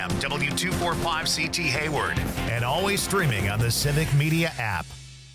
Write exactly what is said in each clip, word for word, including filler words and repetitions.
a.m. W two forty-five C T Hayward. And always streaming on the Civic Media app.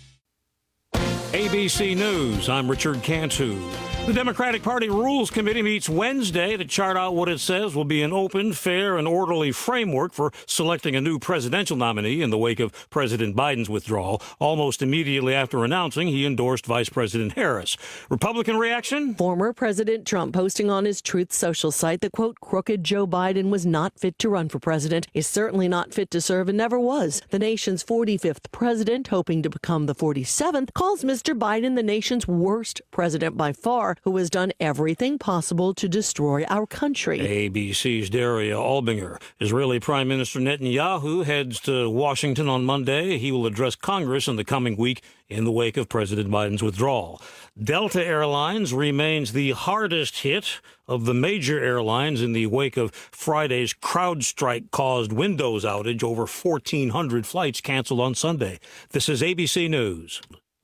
A B C News, I'm Richard Cantu. The Democratic Party Rules Committee meets Wednesday to chart out what it says will be an open, fair, and orderly framework for selecting a new presidential nominee in the wake of President Biden's withdrawal, almost immediately after announcing he endorsed Vice President Harris. Republican reaction? Former President Trump posting on his Truth Social site that, quote, crooked Joe Biden was not fit to run for president, is certainly not fit to serve and never was. The nation's forty-fifth president, hoping to become the forty-seventh, calls Mister Biden the nation's worst president by far, who has done everything possible to destroy our country. A B C's Daria Albinger. Israeli Prime Minister Netanyahu heads to Washington on Monday. He will address Congress in the coming week in the wake of President Biden's withdrawal. Delta Airlines remains the hardest hit of the major airlines in the wake of Friday's CrowdStrike-caused Windows outage. Over fourteen hundred flights canceled on Sunday. This is A B C News.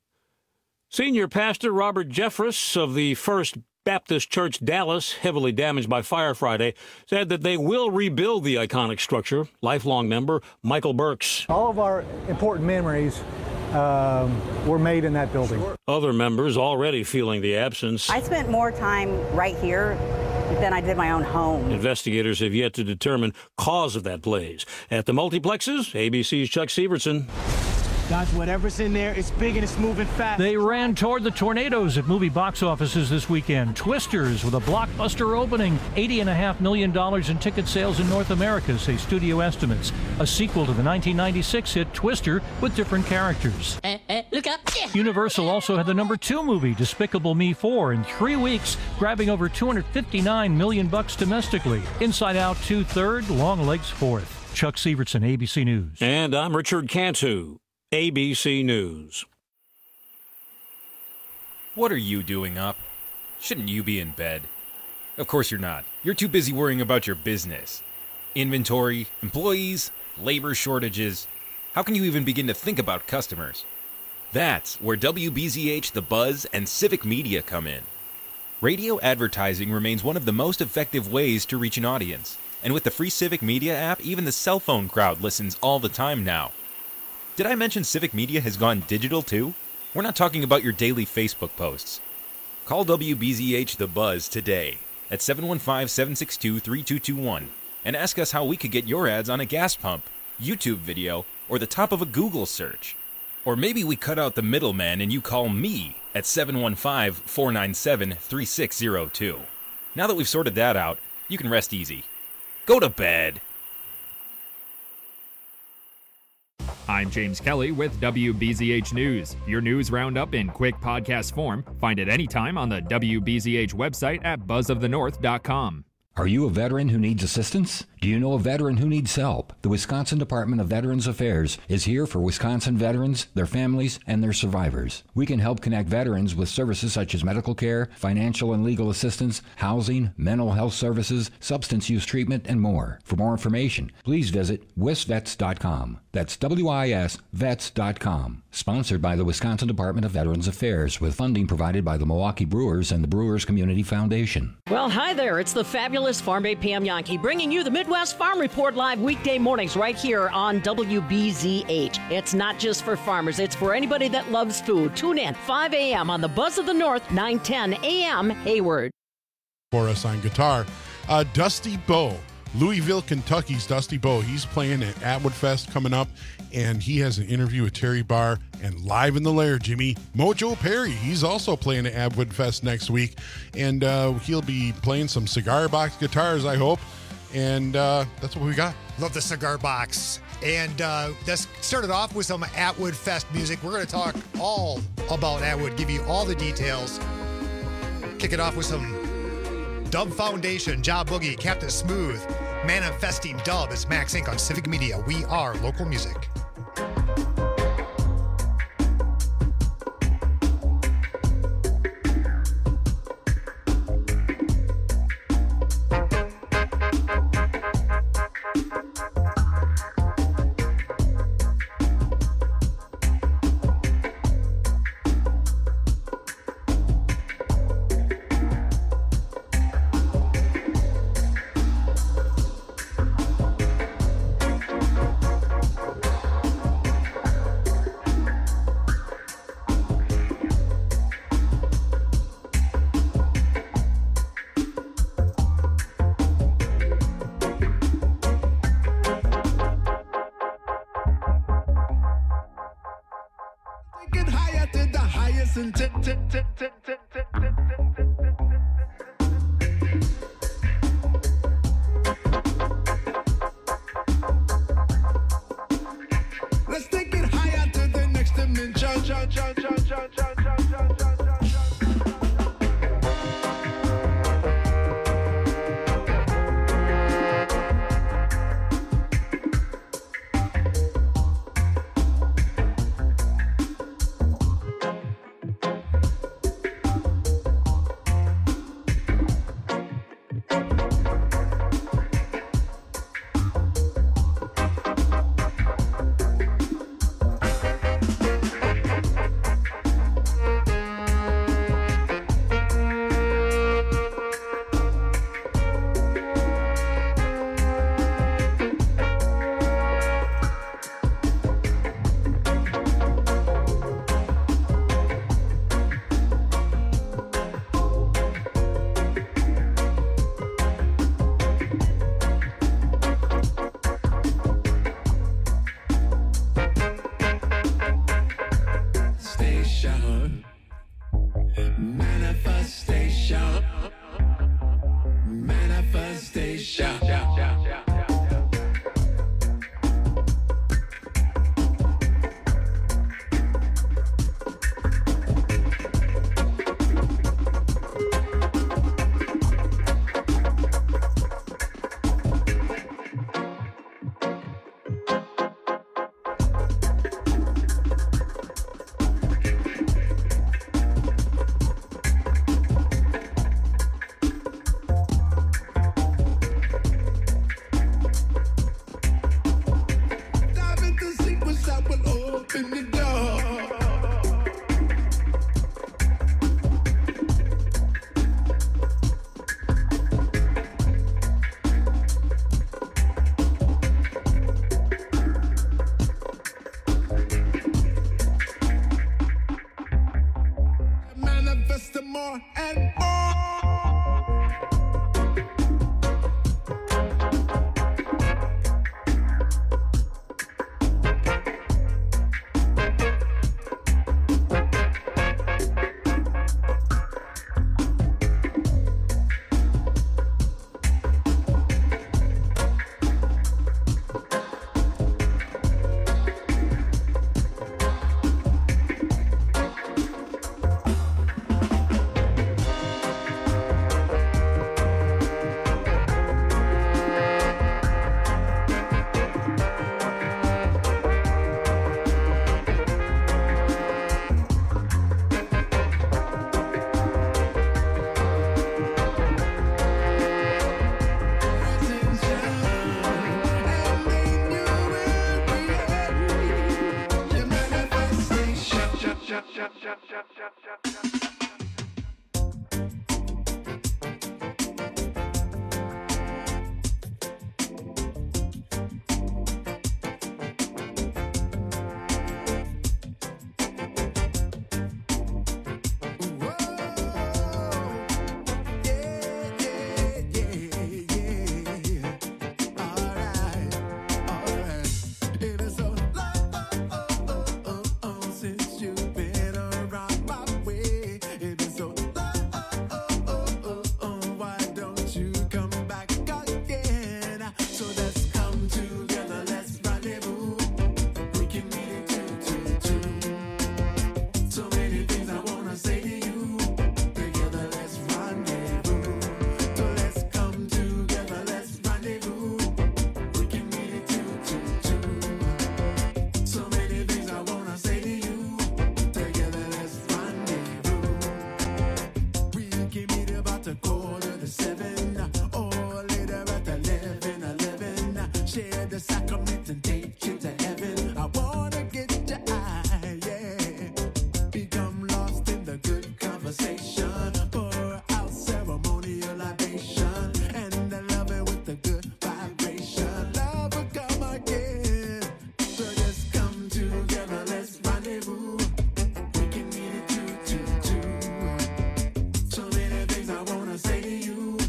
Senior pastor Robert Jeffress of the First Baptist Church Dallas, heavily damaged by fire Friday, said that they will rebuild the iconic structure. Lifelong member Michael Burks. All of our important memories um, were made in that building. Other members already feeling the absence. I spent more time right here than I did my own home. Investigators have yet to determine cause of that blaze. At the multiplexes, A B C's Chuck Severson. Guys, whatever's in there, it's big and it's moving fast. They ran toward the tornadoes at movie box offices this weekend. Twisters with a blockbuster opening. eighty point five million dollars in ticket sales in North America, say studio estimates. A sequel to the nineteen ninety-six hit Twister with different characters. Uh, uh, look up. Universal also had the number two movie, Despicable Me four, in three weeks, grabbing over two hundred fifty-nine million dollars bucks domestically. Inside Out two third, Long Legs fourth. Chuck Severson, A B C News. And I'm Richard Cantu. A B C News. What are you doing up? Shouldn't you be in bed? Of course you're not. You're too busy worrying about your business. Inventory, employees, labor shortages. How can you even begin to think about customers? That's where W B Z H, The Buzz, and Civic Media come in. Radio advertising remains one of the most effective ways to reach an audience. And with the free Civic Media app, even the cell phone crowd listens all the time now. Did I mention Civic Media has gone digital too? We're not talking about your daily Facebook posts. Call W B Z H The Buzz today at seven one five, seven six two, three two two one and ask us how we could get your ads on a gas pump, YouTube video, or the top of a Google search. Or maybe we cut out the middleman and you call me at seven one five, four nine seven, three six zero two. Now that we've sorted that out, you can rest easy. Go to bed. I'm James Kelly with W B Z H News, your news roundup in quick podcast form. Find it anytime on the W B Z H website at buzz of the north dot com. Are you a veteran who needs assistance? Do you know a veteran who needs help? The Wisconsin Department of Veterans Affairs is here for Wisconsin veterans, their families, and their survivors. We can help connect veterans with services such as medical care, financial and legal assistance, housing, mental health services, substance use treatment, and more. For more information, please visit wis vets dot com. That's W I S vets dot com. Sponsored by the Wisconsin Department of Veterans Affairs, with funding provided by the Milwaukee Brewers and the Brewers Community Foundation. Well, hi there. It's the fabulous Farm Bay Pam Yankee bringing you the Midwest Farm Report live weekday mornings right here on W B Z H. It's not just for farmers. It's for anybody that loves food. Tune in five a.m. on the Buzz of the North, nine ten a.m. Hayward. For us on guitar, uh, Dusty Bowe. Louisville, Kentucky's Dusty Bowe. He's playing at Atwood Fest coming up, and he has an interview with Terry Barr. And live in the lair, Jimmy, Mojo Perry. He's also playing at Atwood Fest next week, and uh, he'll be playing some cigar box guitars, I hope. And uh, that's what we got. Love the cigar box. And uh, this started off with some Atwood Fest music. We're going to talk all about Atwood, give you all the details. Kick it off with some Dub Foundation, Job Boogie, Captain Smooth, Manifesting Dub. It's Max Incorporated on Civic Media. We are local music. and tip, tip, tip, tip, tip, tip, tip. Let's take it higher to the next dimension. Cha, cha, cha, cha, cha, cha, cha, cha, cha.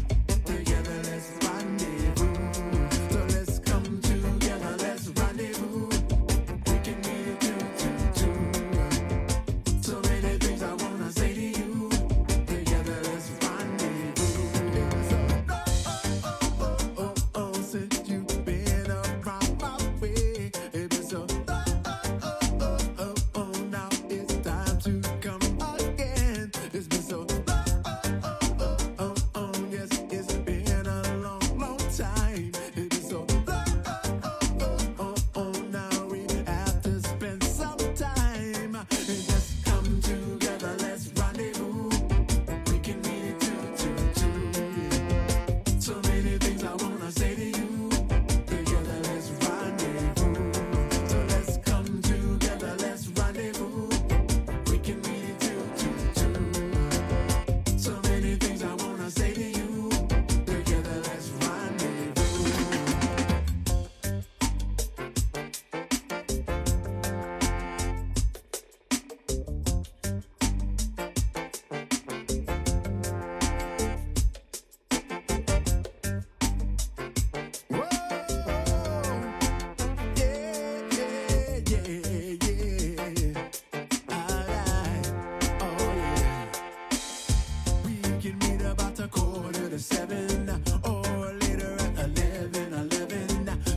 Together, let's rendezvous.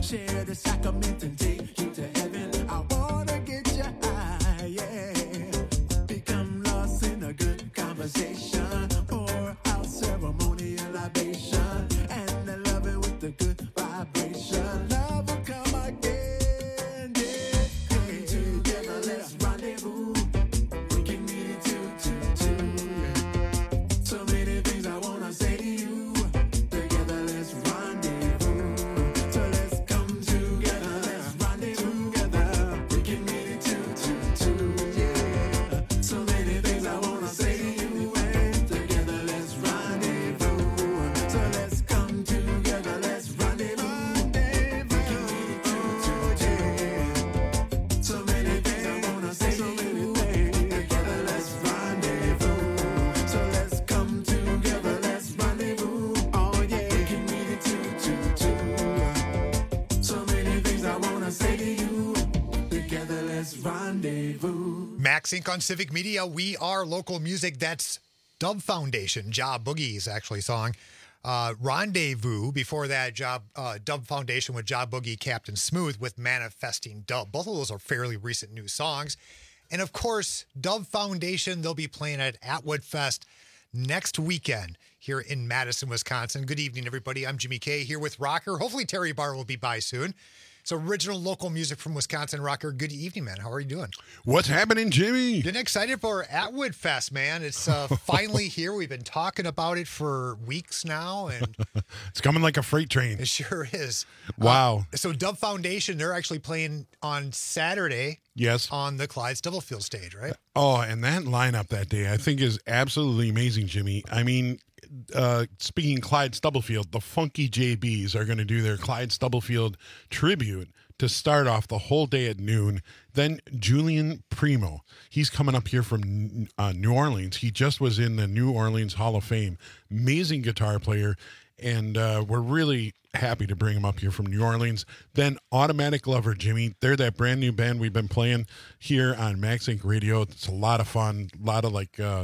share the sacrament and take you to heaven. I wanna get your eye, yeah. Become lost in a good conversation. Pour out ceremonial libation. And I love it with the good vibration. Love will come again, yeah. Come together, let's rendezvous. We can meet it two, two, two, yeah. So many things I wanna say to you. Together, let's rendezvous. So let's come together, let's rendezvous together. We can meet it two, two, two, yeah. So many things I wanna say to you. And together, let's rendezvous. So let's come together, let's rendezvous. We can meet it two, two, yeah. So many things I wanna say to you. Together, let's rendezvous. So let's come together, let's rendezvous. Oh yeah, we can meet it two, two, two. So many things I wanna say to you. Together, let's rendezvous. Max Incorporated on Civic Media. We are local music. That's Dub Foundation. Job Boogie's actually song. Uh, Rendezvous. Before that, Job uh, Dub Foundation with Job Boogie, Captain Smooth with Manifesting Dub. Both of those are fairly recent new songs. And of course, Dub Foundation, they'll be playing at Atwood Fest next weekend here in Madison, Wisconsin. Good evening, everybody. I'm Jimmy K here with Rocker. Hopefully Terry Barr will be by soon. It's original local music from Wisconsin. Rocker, good evening, man. How are you doing? What's happening, Jimmy? Getting excited for Atwood Fest, man. It's uh, finally here. We've been talking about it for weeks now, and It's coming like a freight train. it sure is. Wow. Uh, so Dub Foundation, they're actually playing on Saturday Yes. on the Clyde Stubblefield stage, right? Oh, and that lineup that day I think is absolutely amazing, Jimmy. I mean, uh, speaking Clyde Stubblefield, the Funky J Bs are going to do their Clyde Stubblefield tribute to start off the whole day at noon. Then Julian Primo, he's coming up here from uh, New Orleans. He just was in the New Orleans Hall of Fame. Amazing guitar player, and uh, we're really happy to bring him up here from New Orleans. Then Automatic Lover, Jimmy. They're that brand new band we've been playing here on Max Inc Radio. It's a lot of fun, a lot of like uh,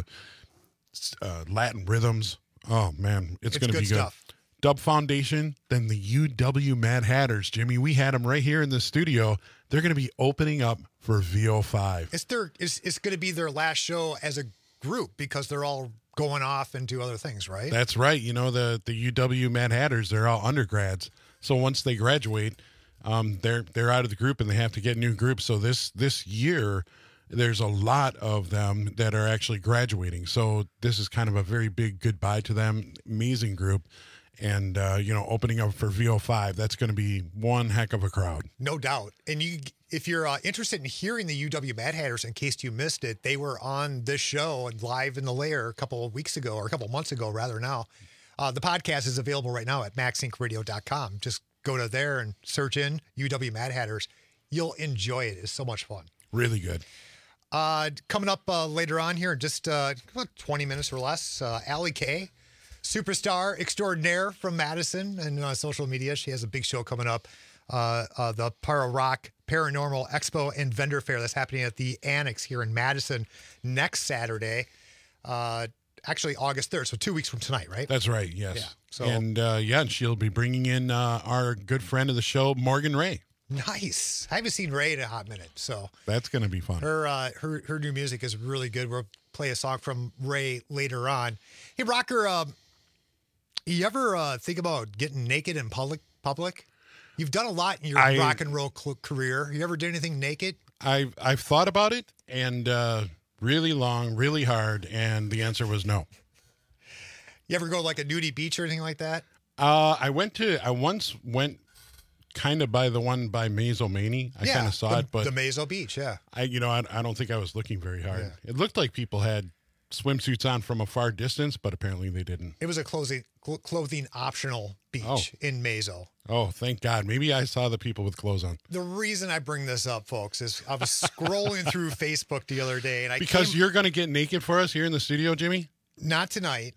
uh, Latin rhythms. Oh, man, it's, It's going to good be good. stuff. Dub Foundation, then the U W Mad Hatters. Jimmy, we had them right here in the studio. They're going to be opening up for V O five. It's their it's, it's going to be their last show as a group because they're all going off and do other things, right? That's right. You know, the, the U W Mad Hatters, they're all undergrads. So once they graduate, um, they're they're out of the group and they have to get new groups. So this this year, there's a lot of them that are actually graduating. So this is kind of a very big goodbye to them. Amazing group. And, uh, you know, opening up for V O five, that's going to be one heck of a crowd. No doubt. And you, if you're uh, interested in hearing the U W Mad Hatters, in case you missed it, they were on this show and live in the lair a couple of weeks ago, or a couple of months ago, rather now. Uh, the podcast is available right now at max inc radio dot com. Just go to there and search in U W Mad Hatters. You'll enjoy it. It's so much fun. Really good. Uh, coming up uh, later on here in just uh, about twenty minutes or less, uh, Allie Kay, superstar extraordinaire from Madison and uh, social media. She has a big show coming up, uh, uh, the Para Rock Paranormal Expo and Vendor Fair that's happening at the Annex here in Madison next Saturday, uh, actually August third, so two weeks from tonight, right? That's right, yes. Yeah, so- and, uh, yeah, and she'll be bringing in uh, our good friend of the show, Morgan Ray. Nice. I haven't seen Ray in a hot minute, so That's going to be fun. her uh, her her new music is really good. We'll play a song from Ray later on. Hey, Rocker, um, you ever uh, think about getting naked in public? Public? You've done a lot in your I- rock and roll cl- career. You ever did anything naked? I've, I've thought about it, and uh, really long, really hard, and the answer was no. You ever go like a nudie beach or anything like that? Uh, I went to, I once went kind of by the one by Mazomanie. I kind of saw the, it, but the Mazo Beach, yeah. I, you know, I, I don't think I was looking very hard. It looked like people had swimsuits on from a far distance, but apparently they didn't. It was a clothing cl- clothing optional beach Oh. in Mazo. Oh, thank God. Maybe I saw the people with clothes on. The reason I bring this up, folks, is I was scrolling through Facebook the other day, and I Because came- you're going to get naked for us here in the studio, Jimmy? Not tonight.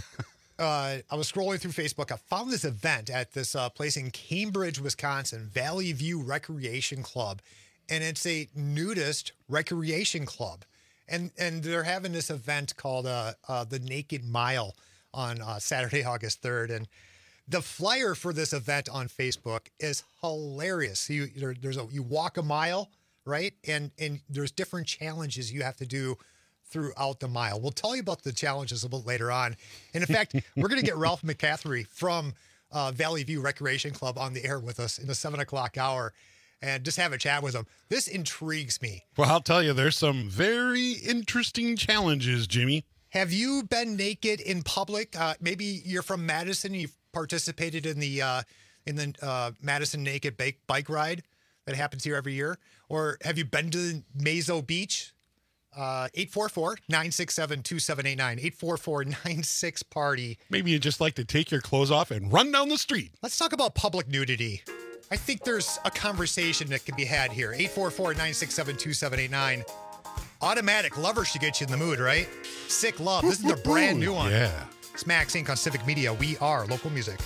uh, I was scrolling through Facebook. I found this event at this uh, place in Cambridge, Wisconsin, Valley View Recreation Club, and it's a nudist recreation club, and and they're having this event called uh, uh, the Naked Mile on uh, Saturday, August third, and The flyer for this event on Facebook is hilarious. You there, there's a you walk a mile, right? And and there's different challenges you have to do throughout the mile. We'll tell you about the challenges a little later on. And in fact, we're going to get Ralph McCaffrey from uh, Valley View Recreation Club on the air with us in the seven o'clock hour and just have a chat with him. This intrigues me. Well, I'll tell you, there's some very interesting challenges, Jimmy. Have you been naked in public? Uh, maybe you're from Madison. You've participated in the uh, in the uh, Madison Naked Bike Bike Ride that happens here every year, or have you been to Mazo Beach? Uh, eight four four, nine six seven, two seven eight nine. eight four four, nine six party. Maybe you just like to take your clothes off and run down the street. Let's talk about public nudity. I think there's a conversation that can be had here. eight four four, nine six seven, two seven eight nine. Automatic Lover should get you in the mood, right? Sick Love. This is the brand new one. Yeah. Smacks Incorporated on Civic Media. We are local music.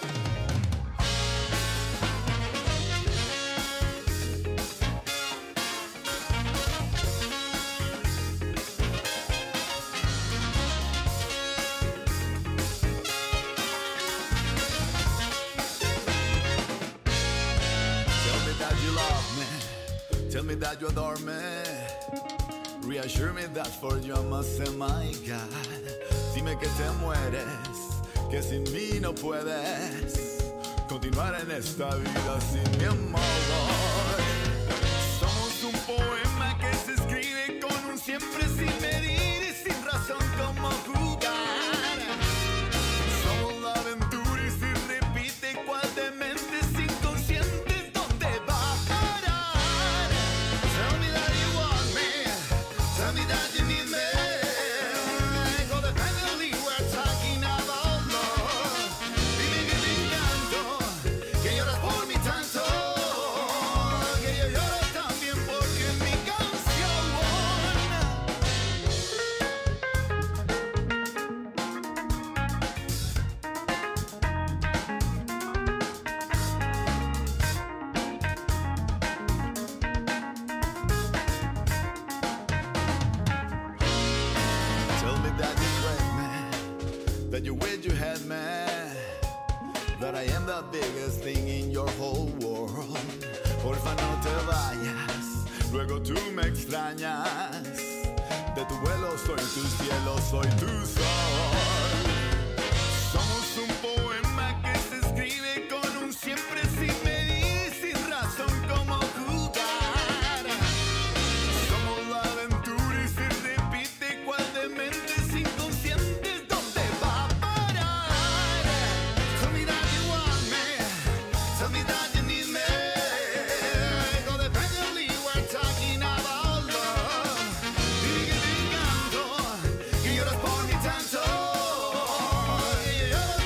Tell me that you adore me. Reassure me that for you I must say my God. Dime que te mueres, que sin mí no puedes continuar en esta vida sin mi amor. Somos un poema que se escribe con un siempre sin medir y sin razón como jugar. Somos la aventura y si repite cual de mentes inconscientes ¿dónde va a parar? Tell me that you want me, tell me that you need me. Codependently we're talking about love. Dime que te encanto, que lloras por mi tanto, que yo lloro también porque en mi canción. Tell me that you crave me, that you wish you had me, that I am the biggest thing in your whole world. Porfa no te vayas, luego tú me extrañas. De tu vuelo soy tu cielo, soy tu sol. Somos un poema que se escribe con un siempre sin medir y sin razón como jugar. Somos la aventura y se repite cual de mentes inconscientes ¿dónde va a parar? Tell me that you want me, tell me that you need me. Codependently we're talking about love. Dime que te encanto, que lloras por mi tanto, que yo lloro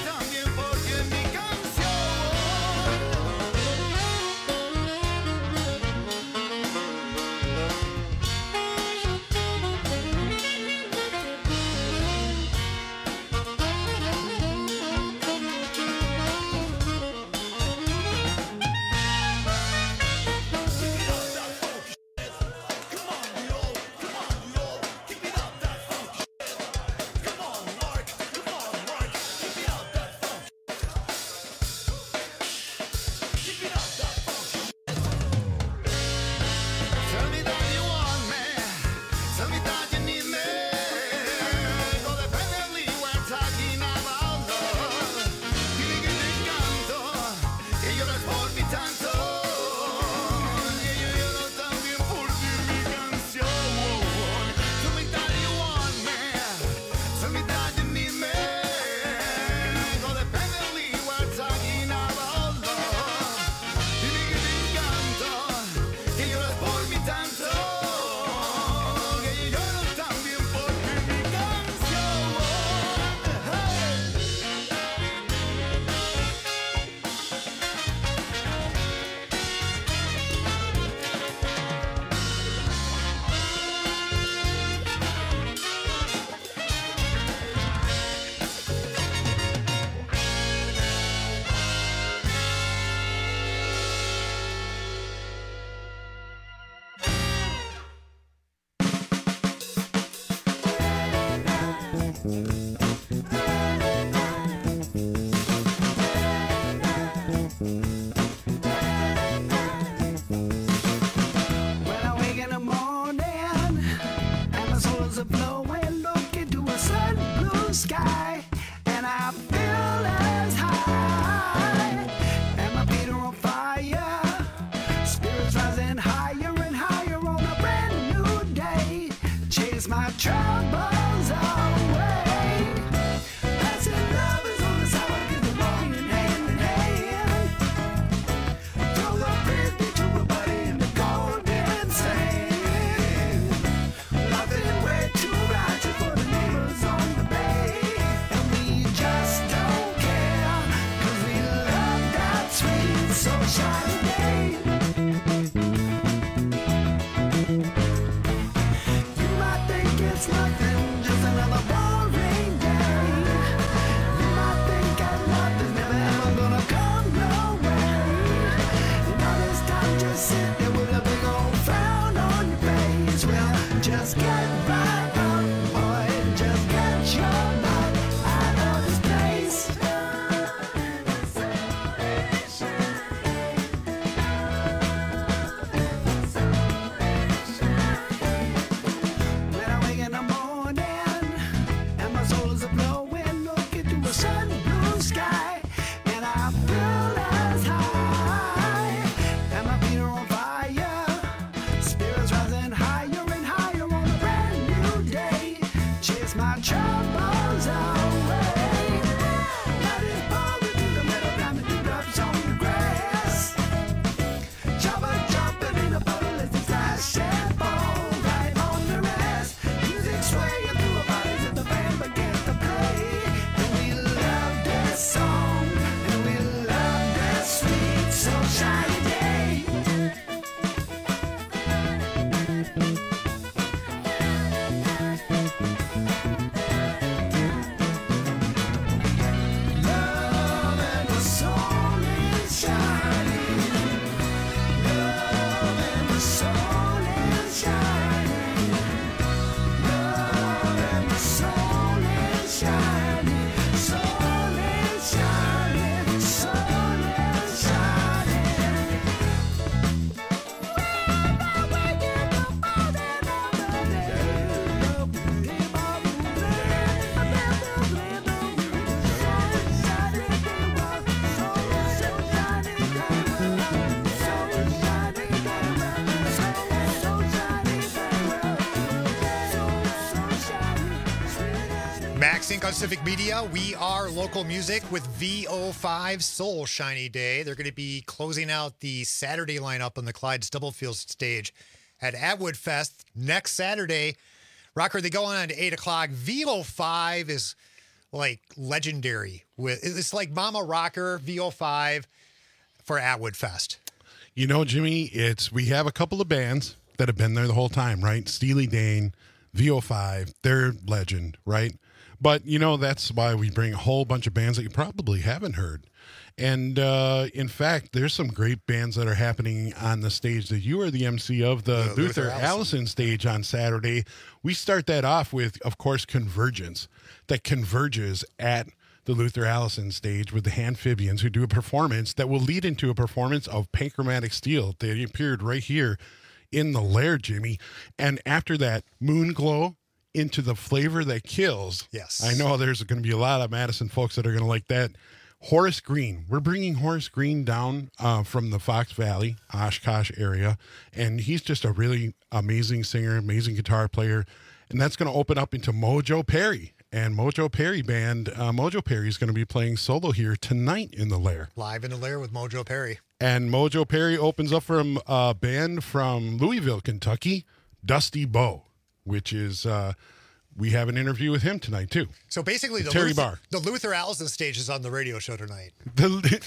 Sync on Civic Media. We are local music with V O five Soul Shiny Day. They're going to be closing out the Saturday lineup on the Clyde Stubblefield stage at Atwood Fest next Saturday. Rocker, they go on at eight o'clock. V O five is like legendary. With It's like Mama Rocker, V O five for Atwood Fest. You know, Jimmy, it's we have a couple of bands that have been there the whole time, right? Steely Dan, V O five, they're legend, right? But, you know, that's why we bring a whole bunch of bands that you probably haven't heard. And, uh, in fact, there's some great bands that are happening on the stage that you are the M C of, the, the Luther, Luther Allison. Allison stage on Saturday. We start that off with, of course, Convergence, that converges at the Luther Allison stage with the Handphibians, who do a performance that will lead into a performance of Panchromatic Steel. They appeared right here in the Lair, Jimmy. And after that, Moonglow into the Flavor That Kills. Yes. I know there's going to be a lot of Madison folks that are going to like that. Horace Green. We're bringing Horace Green down uh, from the Fox Valley, Oshkosh area. And he's just a really amazing singer, amazing guitar player. And that's going to open up into Mojo Perry. And Mojo Perry Band, uh, Mojo Perry is going to be playing solo here tonight in the Lair. Live in the Lair with Mojo Perry. And Mojo Perry opens up from a band from Louisville, Kentucky, Dusty Bow, which is, uh, we have an interview with him tonight, too. So basically, the Terry Luther, Barr. the Luther Allison stage is on the radio show tonight. The,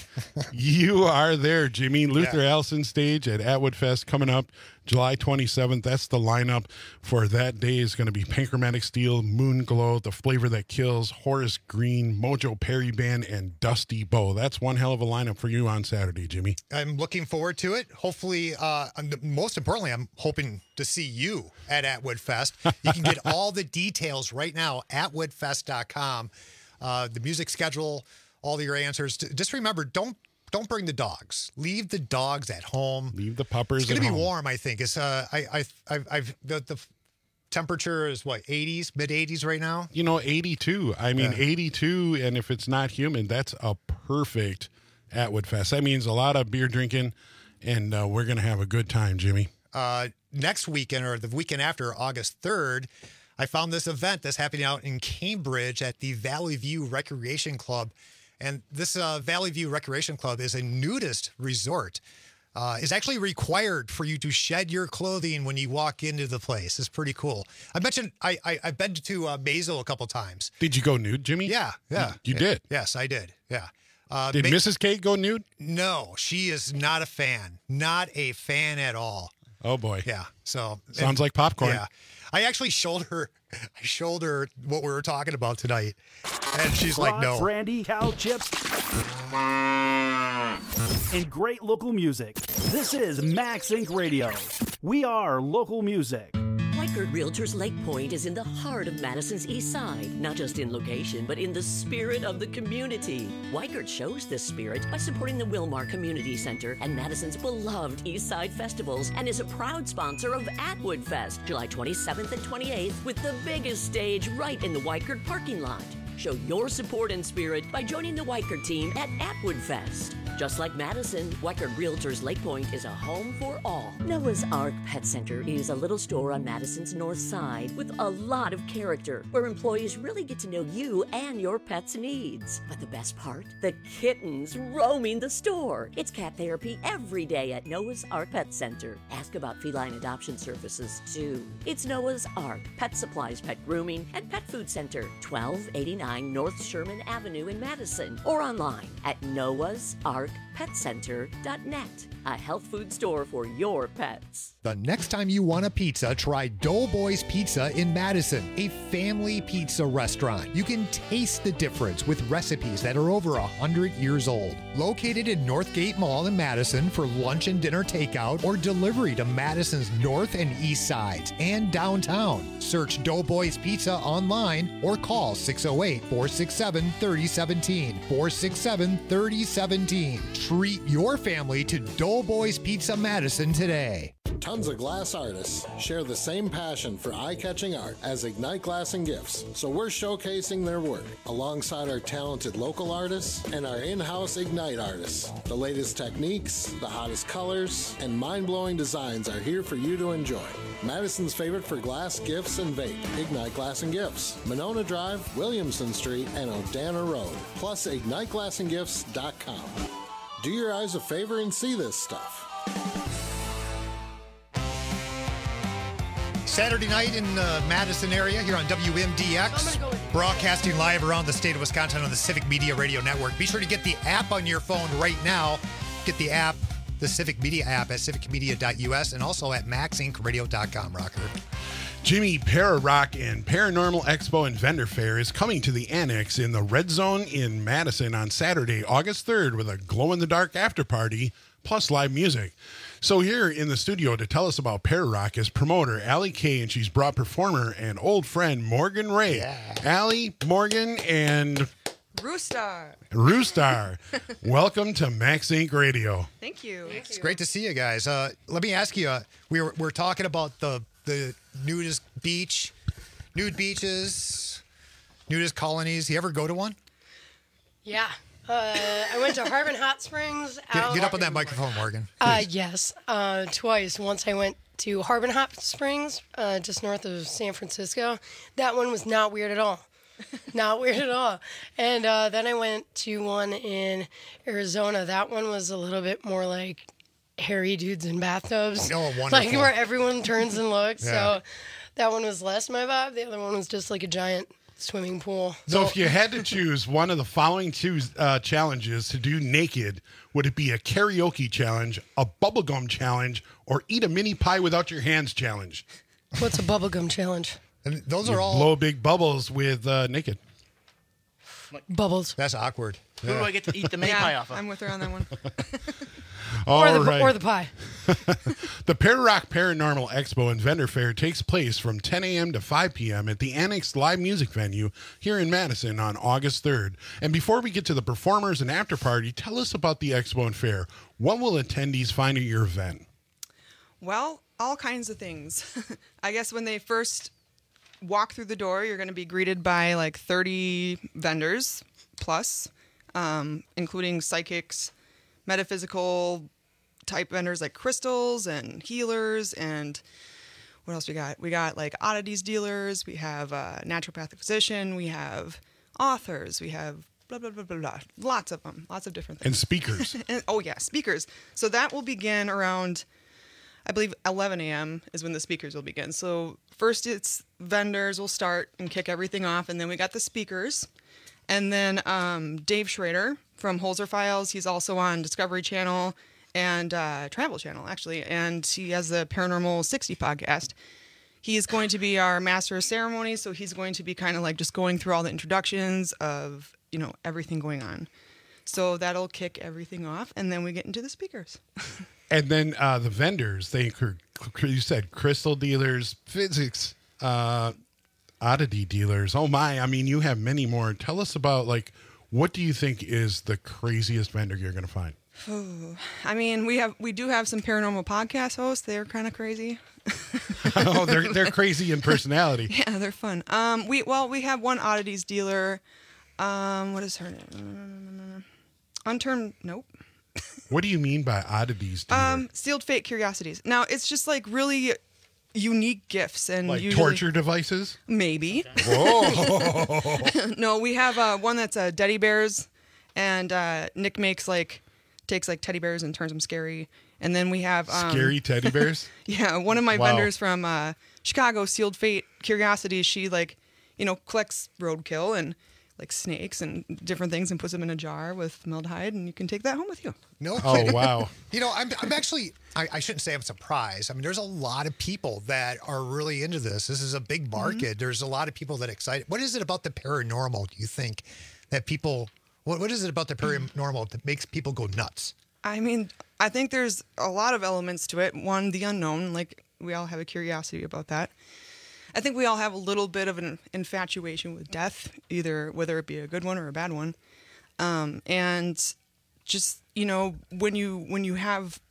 you are there, Jimmy. Luther yeah. Allison stage at Atwood Fest coming up July twenty-seventh. That's the lineup for that day. Is going to be Panchromatic Steel, Moonglow, The Flavor That Kills, Horace Green, Mojo Perry Band, and Dusty Bow. That's one hell of a lineup for you on Saturday, Jimmy. I'm looking forward to it. Hopefully, uh, most importantly, I'm hoping to see you at Atwood Fest. You can get all the details right now at atwood fest dot com. Uh, the music schedule, all your answers. Just remember, don't don't bring the dogs. Leave the dogs at home. Leave the puppers. It's going to be home. warm, I think. It's uh, I I I've, I've the, the temperature is what eighties, mid eighties right now. You know, eighty-two. I mean, yeah. eighty-two, and if it's not humid, that's a perfect Atwood Fest. That means a lot of beer drinking, and uh, we're going to have a good time, Jimmy. Uh, next weekend or the weekend after, August third. I found this event that's happening out in Cambridge at the Valley View Recreation Club. And this uh, Valley View Recreation Club is a nudist resort. Uh, it's actually required for you to shed your clothing when you walk into the place. It's pretty cool. I mentioned I, I, I've been to uh, Maisel a couple times. Did you go nude, Jimmy? Yeah, yeah. You, you did? Yes, I did. Yeah. Uh, did Ma- Missus Kate go nude? No, she is not a fan. Not a fan at all. Oh, boy. Yeah. So Sounds and, like popcorn. Yeah. I actually showed her, I showed her what we were talking about tonight, and she's like, no. Brandy, cow chips, and great local music. This is Max Inc Radio. We are local music. Weichert Realtors Lake Point is in the heart of Madison's East Side, not just in location, but in the spirit of the community. Weichert shows this spirit by supporting the Wilmar Community Center and Madison's beloved East Side festivals, and is a proud sponsor of Atwood Fest, July twenty-seventh and twenty-eighth, with the biggest stage right in the Weichert parking lot. Show your support and spirit by joining the Weichert team at Atwood Fest. Just like Madison, Weichert Realtors Lake Point is a home for all. Noah's Ark Pet Center is a little store on Madison's north side with a lot of character, where employees really get to know you and your pet's needs. But the best part? The kittens roaming the store. It's cat therapy every day at Noah's Ark Pet Center. Ask about feline adoption services, too. It's Noah's Ark, pet supplies, pet grooming, and pet food center, twelve eighty-nine North Sherman Avenue in Madison, or online at noahs ark pet center dot net, a health food store for your pets. The next time you want a pizza, try Doughboys Pizza in Madison, a family pizza restaurant. You can taste the difference with recipes that are over one hundred years old. Located in Northgate Mall in Madison for lunch and dinner takeout or delivery to Madison's north and east sides and downtown. Search Doughboys Pizza online or call six oh eight, four six seven, three oh one seven, four six seven, three oh one seven. Treat your family to Doughboys Pizza Madison today. tons of glass artists share the same passion for eye-catching art as Ignite Glass and Gifts, so we're showcasing their work alongside our talented local artists and our in-house Ignite artists. The latest techniques, the hottest colors, and mind-blowing designs are here for you to enjoy. Madison's favorite for glass, gifts, and vape, Ignite Glass and Gifts, Monona Drive, Williamson Street, and O'Dana Road, plus ignite glass and gifts dot com. Do your eyes a favor and see this stuff. Saturday night in the Madison area here on W M D X, broadcasting live around the state of Wisconsin on the Civic Media Radio Network. Be sure to get the app on your phone right now. Get the app, the Civic Media app at civic media dot u s and also at max inc radio dot com, Rocker. Jimmy, Para-Rock and Paranormal Expo and Vendor Fair is coming to the Annex in the Red Zone in Madison on Saturday, August third, with a glow-in-the-dark after-party plus live music. So here in the studio to tell us about Para-Rock is promoter Allie Kay, and she's brought performer and old friend Morgan Ray. Yeah. Allie, Morgan, and... Roostar. Roostar. Welcome to Max Inc Radio. Thank you. Thank It's you. great to see you guys. Uh, let me ask you, uh, we were, we're talking about the, the nudist beach, nude beaches, nudist colonies. You ever go to one? Yeah. Uh, I went to Harbin Hot Springs. Get, out get up on that microphone, Morgan. Uh, yes, uh, twice. Once I went to Harbin Hot Springs, uh, just north of San Francisco. That one was not weird at all. Not weird at all. And uh, then I went to one in Arizona. That one was a little bit more like hairy dudes in bathtubs. Oh, wonderful. Like where everyone turns and looks. Yeah. So that one was less my vibe. The other one was just like a giant swimming pool. So if you had to choose one of the following two uh, challenges to do naked, would it be a karaoke challenge, a bubblegum challenge, or eat a mini pie without your hands challenge? What's a bubblegum challenge? And those You are all blow big bubbles with uh, naked. Bubbles. That's awkward. Who do I get to eat the mini Yeah, pie off of? I'm with her on that one. All or, the, right. or the pie. The Para-Rock Paranormal Expo and Vendor Fair takes place from ten a.m. to five p.m. at the Annex Live Music Venue here in Madison on August third. And before we get to the performers and after party, tell us about the Expo and Fair. What will attendees find at your event? Well, all kinds of things. I guess when they first walk through the door, you're going to be greeted by like thirty vendors plus, um, including psychics, metaphysical type vendors like crystals and healers, and what else we got? We got like oddities dealers. We have a naturopathic physician. We have authors. We have blah, blah, blah, blah, blah. Lots of them. Lots of different things. And speakers. and, oh, yeah, speakers. So that will begin around, I believe, eleven a.m. is when the speakers will begin. So first it's vendors will start and kick everything off, and then we got the speakers. And then um, Dave Schrader from Holzer Files, he's also on Discovery Channel and uh, Travel Channel, actually, and he has the Paranormal sixty podcast. He's going to be our master of ceremonies, so he's going to be kind of like just going through all the introductions of, you know, everything going on. So that'll kick everything off, and then we get into the speakers. And then uh, the vendors, they you said crystal dealers, physics, uh, oddity dealers. Oh my, I mean, you have many more. Tell us about, like, what do you think is the craziest vendor you're going to find? I mean, we have we do have some paranormal podcast hosts. They're kind of crazy. Oh, they're they're crazy in personality. Yeah, they're fun. Um, we well, we have one oddities dealer. Um, what is her name? Unturned. Nope. What do you mean by oddities? dealer? Um, sealed fate curiosities. Now it's just like really unique gifts and Like usually, torture devices? Maybe. Whoa. No, we have uh, one that's uh, teddy bears, and uh, Nick makes like takes like teddy bears and turns them scary. And then we have um, Scary teddy bears? Yeah, one of my Wow. vendors from uh, Chicago, Sealed Fate Curiosities. She like, you know, collects roadkill and like snakes and different things and puts them in a jar with formaldehyde, and you can take that home with you. No Oh, kidding. wow. You know, I'm, I'm actually, I, I shouldn't say I'm surprised. I mean, there's a lot of people that are really into this. This is a big market. There's a lot of people that are excited. What is it about the paranormal, do you think, that people, what, what is it about the paranormal that makes people go nuts? I mean, I think there's a lot of elements to it. One, the unknown, like we all have a curiosity about that. I think we all have a little bit of an infatuation with death, either whether it be a good one or a bad one. Um, and just, you know, when you when you have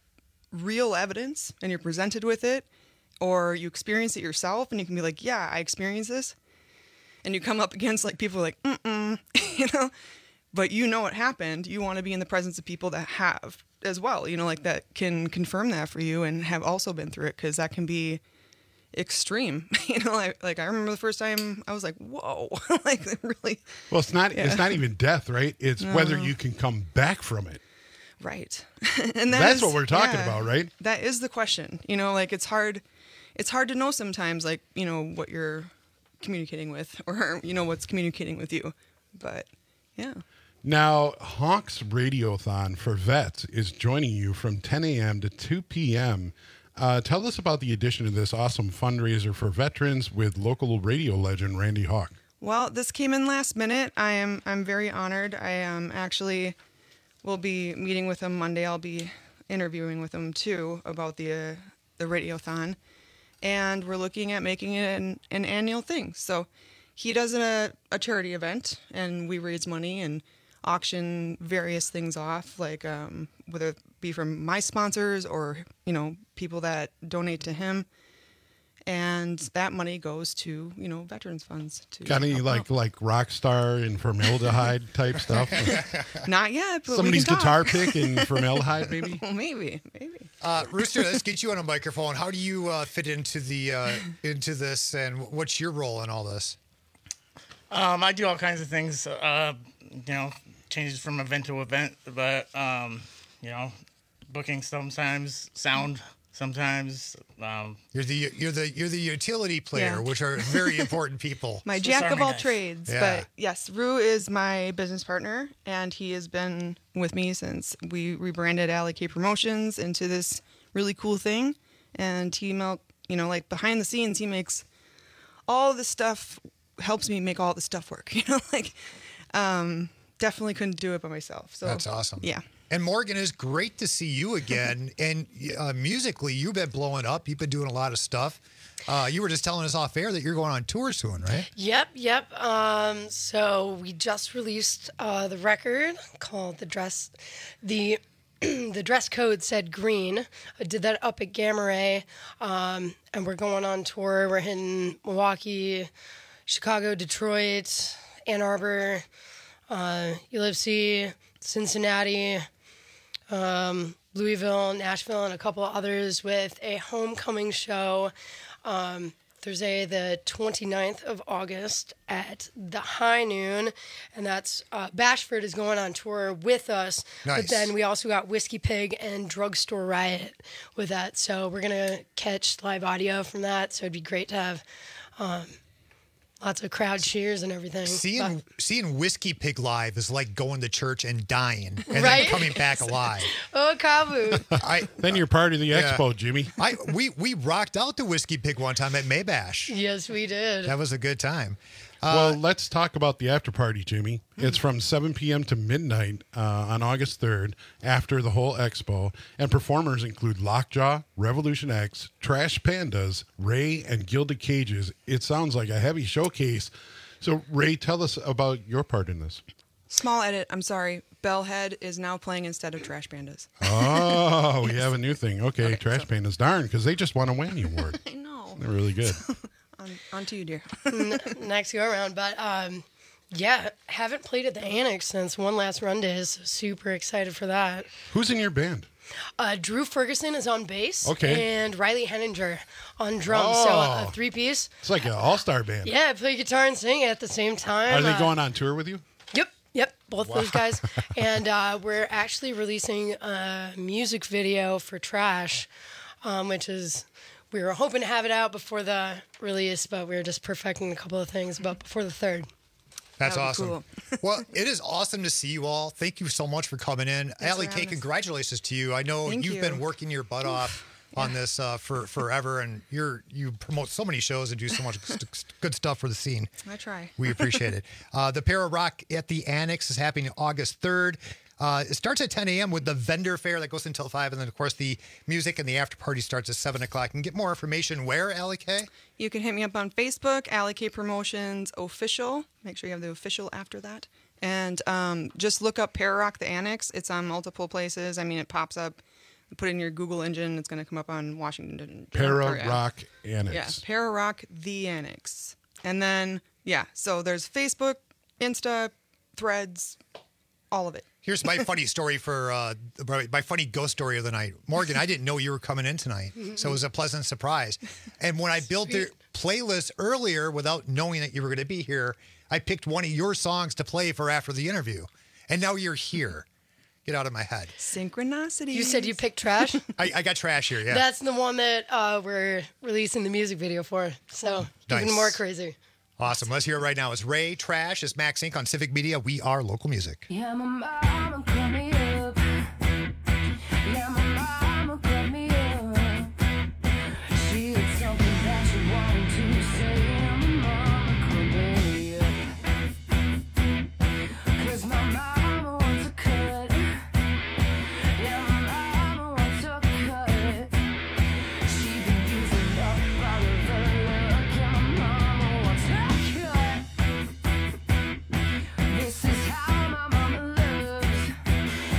real evidence and you're presented with it, or you experience it yourself and you can be like, yeah, I experienced this. And you come up against like people like, mm-mm, you know, but you know what happened. You want to be in the presence of people that have as well, you know, like that can confirm that for you and have also been through it, because that can be extreme. You know, like, like I remember the first time I was like, whoa, like really. Well, it's not, yeah. it's not even death, right? It's No. whether you can come back from it. Right. And that That's is- what we're talking yeah, about, right? That is the question. You know, like it's hard, it's hard to know sometimes, like, you know, what you're communicating with, or, you know, what's communicating with you. But yeah. Now, Hawks Radiothon for Vets is joining you from ten a.m. to two p.m. Uh, tell us about the addition of this awesome fundraiser for veterans with local radio legend Randy Hawk. Well, this came in last minute. I am I'm very honored. I um actually will be meeting with him Monday. I'll be interviewing with him too about the uh, the radiothon, and we're looking at making it an, an annual thing. So he does a, a charity event, and we raise money and auction various things off, like um, whether it be from my sponsors or, you know, people that donate to him. And that money goes to, you know, veterans funds. To Got any help like out. like rock star and formaldehyde type stuff? Not yet, but Somebody's we can guitar talk. pick and formaldehyde, maybe? Well, maybe, maybe. Uh, Rooster, let's get you on a microphone. How do you uh, fit into the uh, into this, and what's your role in all this? Um, I do all kinds of things. Uh, you know, changes from event to event, but um, you know, booking sometimes, sound sometimes. Um, You're the you're the you're the utility player, Yeah. which are very important people. My Swiss jack of Army all knife. trades. Yeah. But yes, Rue is my business partner, and he has been with me since we rebranded Alley K Promotions into this really cool thing. And he, mel- you know, like behind the scenes, he makes all the stuff, helps me make all the stuff work. You know, like um, definitely couldn't do it by myself. So That's awesome. Yeah. And Morgan, it's great to see you again. And uh, musically, you've been blowing up. You've been doing a lot of stuff. Uh, you were just telling us off air that you're going on tour soon, right? Yep, yep. Um, so we just released uh, the record called the dress, the the dress code said green. I did that up at Gamma Ray, um, and we're going on tour. We're hitting Milwaukee, Chicago, Detroit, Ann Arbor, uh, U L C, Cincinnati, um, Louisville, Nashville, and a couple of others with a homecoming show um, Thursday the twenty-ninth of August at the High Noon. And that's uh, Bashford is going on tour with us. Nice. But then we also got Whiskey Pig and Drugstore Riot with that. So we're going to catch live audio from that. So it'd be great to have um, lots of crowd cheers and everything. Seeing But- seeing Whiskey Pig live is like going to church and dying and Right? then coming back alive. Oh, Kabu. I, Then you're part of the Yeah. expo, Jimmy. I we we rocked out the Whiskey Pig one time at Maybash. Yes, we did. That was a good time. well, Uh, let's talk about the after party, Jimmy. It's from seven p.m. to midnight uh, on August third after the whole expo. And performers include Lockjaw, Revolution X, Trash Pandas, Ray, and Gilded Cages. It sounds like a heavy showcase. So, Ray, tell us about your part in this. Small edit. I'm sorry. Bellhead is now playing instead of Trash Pandas. Oh, we have a new thing. Okay, Trash Pandas. Darn, because they just won a Whammy Award. I know. They're really good. On, on to you, dear. N- next go around. But um, yeah, haven't played at the Annex since One Last Run Days. So super excited for that. Who's in your band? Uh, Drew Ferguson is on bass. Okay. And Riley Henninger on drums. Oh. So a, a three piece. It's like an all-star band. Yeah, play guitar and sing at the same time. Are they Uh, going on tour with you? Yep, yep, both Wow. those guys. And uh, we're actually releasing a music video for Trash, um, which is, we were hoping to have it out before the release, but we were just perfecting a couple of things, but before the third. That's That would be awesome. cool. Well, it is awesome to see you all. Thank you so much for coming in. Thanks Allie for K, having us. congratulations to you. I know Thank you've you. been working your butt off on this uh, for forever, and you're you promote so many shows and do so much st- good stuff for the scene. I try. We appreciate it. Uh, the Para Rock at the Annex is happening August third. Uh, it starts at ten a.m. with the vendor fair that goes until five, and then, of course, the music and the after party starts at seven o'clock. You can get more information where, Allie K? You can hit me up on Facebook, Alley K Promotions Official. Make sure you have the official after that. And um, just look up Pararock the Annex. It's on multiple places. I mean, it pops up Put it in your Google engine. It's going to come up on Washington. Para or, uh, Rock Annex. Yeah, Para Rock The Annex. And then, yeah, so there's Facebook, Insta, Threads, all of it. Here's my funny story for uh, my funny ghost story of the night. Morgan, I didn't know you were coming in tonight, so it was a pleasant surprise. And when I built the playlist earlier without knowing that you were going to be here, I picked one of your songs to play for after the interview. And now you're here. Get out of my head. Synchronicity. You said you picked Trash? I, I got Trash here, yeah. That's the one that uh, we're releasing the music video for. So Nice. even more crazy. Awesome. Let's hear it right now. It's Ray, Trash. It's Max Inc on Civic Media. We are local music. Yeah, my mama cut me up. Yeah, my mama cut me up. She had something that she wanted to say. Yeah, my mama cut me up. 'Cause my mama wants a cut. Yeah, my mama wants a cut. She been using up all of her luck. Yeah, my mama wants a cut. This is how my mama loves.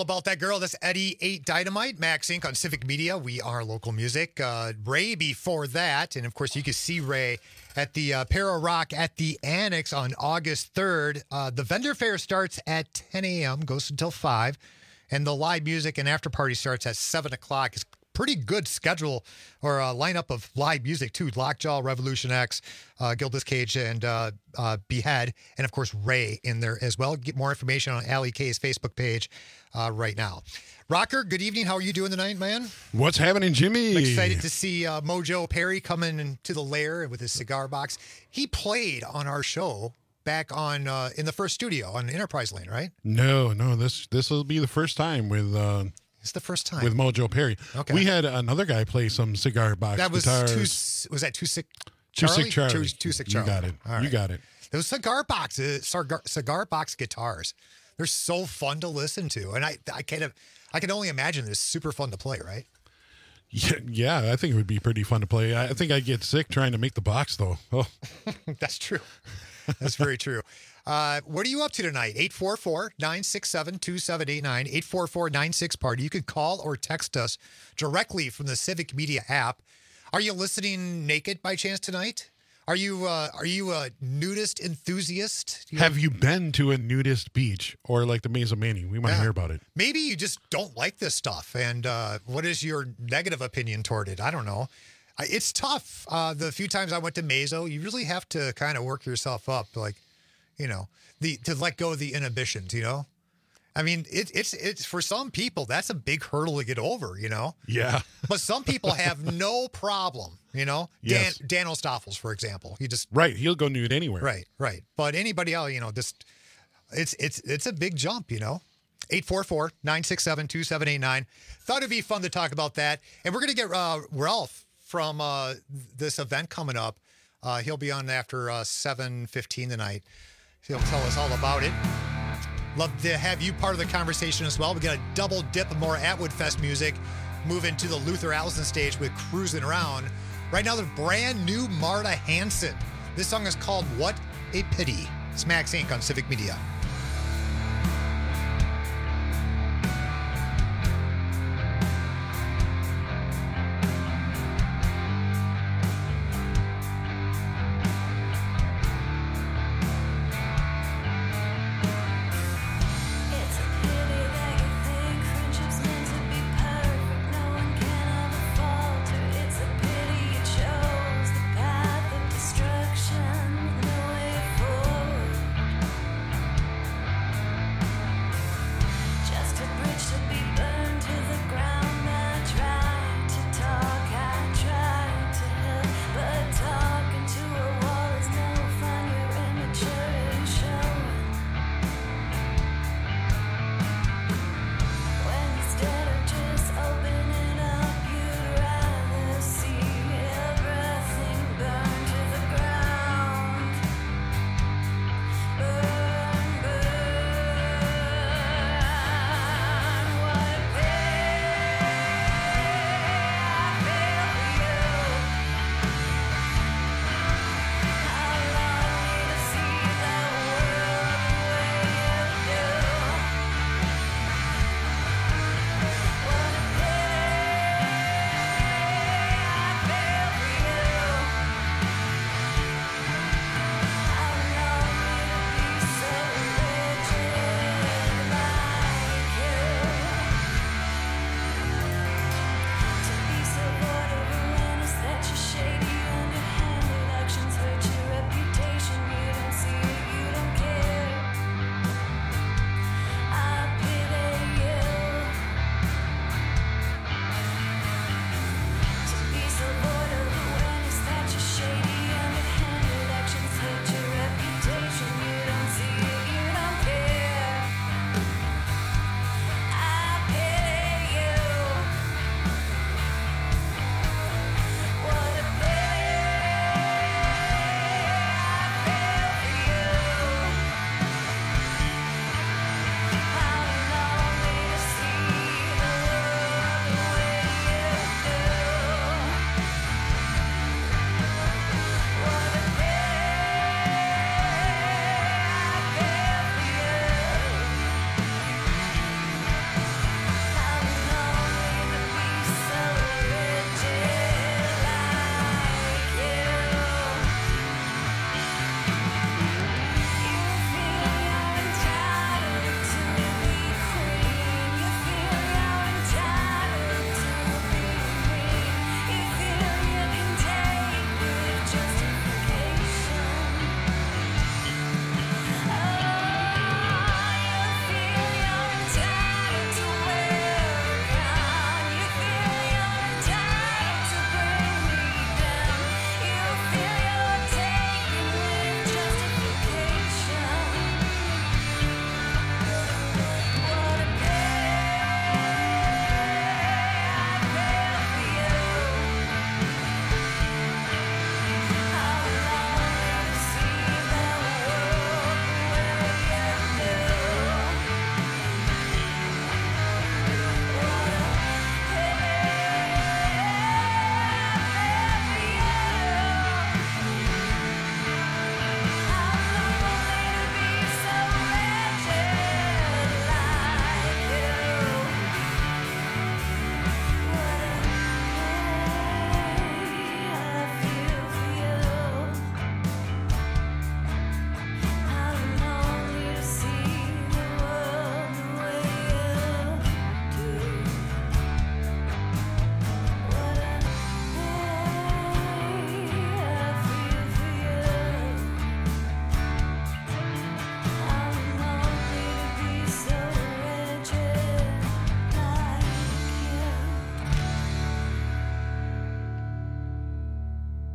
About That Girl? That's Eddie eight Dynamite, Max Incorporated on Civic Media. We are local music. Uh, Ray before that. And, of course, you can see Ray at the uh, Para Rock at the Annex on August third. Uh, the vendor fair starts at ten a.m., goes until five. And the live music and after party starts at seven o'clock. It's pretty good schedule or a lineup of live music, too. Lockjaw, Revolution X, uh, Gildas Cage, and uh, uh, Behead. And, of course, Ray in there as well. Get more information on Allie K's Facebook page uh, right now. Rocker, good evening. How are you doing tonight, man? What's happening, Jimmy? I'm excited to see uh, Mojo Perry coming into the lair with his cigar box. He played on our show back on uh, in the first studio on Enterprise Lane, right? No, no. This this will be the first time with... Uh, It's the first time with Mojo Perry. Okay. We had another guy play some cigar box That was guitars. two, was that Two Sick Two Charlie? Sick Charlie. Two, two Sick Charlie. You got it. All right. You got it. Those cigar boxes, cigar, cigar box guitars, they're so fun to listen to, and I I kind of I can only imagine they're super fun to play, right? Yeah, yeah, I think it would be pretty fun to play. I think I'd get sick trying to make the box, though. Oh. That's true. That's very true. Uh, what are you up to tonight? eight four four, nine six seven, two seven eight nine, eight four four, nine six party. You can call or text us directly from the Civic Media app. Are you listening naked by chance tonight? Are you uh, are you a nudist enthusiast? You Have you been to a nudist beach or like the Mesa Manny? We want to Yeah. hear about it. Maybe you just don't like this stuff. And uh, what is your negative opinion toward it? I don't know. I, it's tough. Uh, the few times I went to Meso, you really have to kind of work yourself up, like, you know, the to let go of the inhibitions, you know? I mean, it, it's it's for some people, that's a big hurdle to get over, you know? Yeah. But some people have no problem, you know? Yes. Dan, Dan O'Stoffels, for example. He just Right. He'll go nude anywhere. Right, right. But anybody else, you know, just it's it's it's a big jump, you know. eight four four, nine six seven, two seven eight nine. Thought it'd be fun to talk about that. And we're going to get uh, Ralph from uh, this event coming up. Uh, he'll be on after uh, seven fifteen tonight. He'll tell us all about it. Love to have you part of the conversation as well. We got a double dip of more Atwood Fest music. Move into the Luther Allison stage with Cruising Around. Right now, the brand new Marta Hanson. This song is called What a Pity. It's Max Incorporated on Civic Media.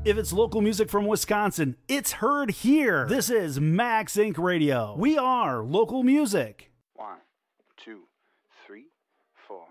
If it's local music from Wisconsin, it's heard here. This is Max Incorporated. Radio. We are local music. One, two, three, four.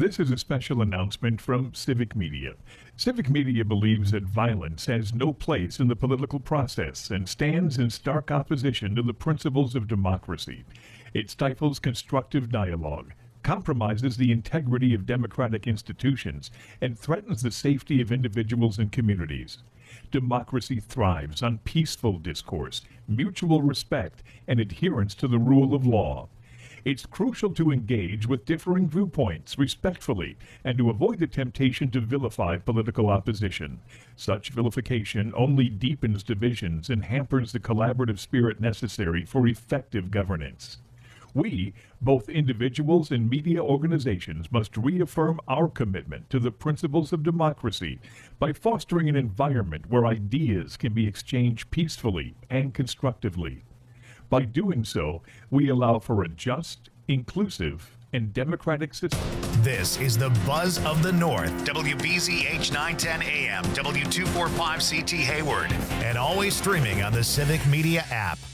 This is a special announcement from Civic Media. Civic Media believes that violence has no place in the political process and stands in stark opposition to the principles of democracy. It stifles constructive dialogue, compromises the integrity of democratic institutions, and threatens the safety of individuals and communities. Democracy thrives on peaceful discourse, mutual respect, and adherence to the rule of law. It's crucial to engage with differing viewpoints respectfully and to avoid the temptation to vilify political opposition. Such vilification only deepens divisions and hampers the collaborative spirit necessary for effective governance. We, both individuals and media organizations, must reaffirm our commitment to the principles of democracy by fostering an environment where ideas can be exchanged peacefully and constructively. By doing so, we allow for a just, inclusive, and democratic system. This is the Buzz of the North, W B Z H nine ten A M, W two forty-five C T Hayward, and always streaming on the Civic Media app.